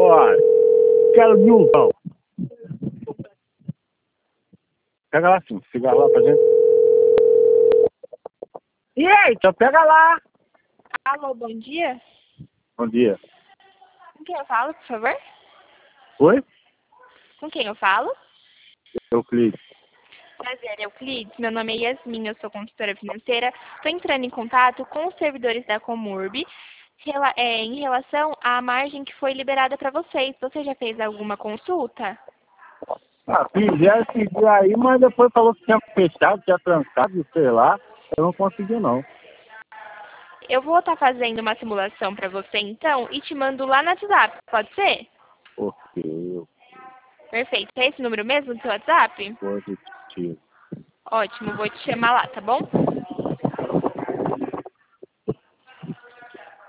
agora. Quero milão. Pega lá sim, cigarro lá pra gente. E aí, então pega lá. Alô, bom dia. Bom dia. Com quem eu falo, por favor? Oi? Com quem eu falo? Euclides. Prazer, Euclides. Meu nome é Yasmin, eu sou consultora financeira. Estou entrando em contato com os servidores da Comurb em relação à margem que foi liberada para vocês. Você já fez alguma consulta? Ah, fizeram esse dia aí, mas depois falou que tinha fechado, tinha trancado, sei lá. Eu não consegui não. Eu vou estar fazendo uma simulação para você então e te mando lá no WhatsApp, pode ser? Ok, Perfeito. É esse número mesmo do seu WhatsApp? positivo. Ótimo, vou te chamar lá, tá bom?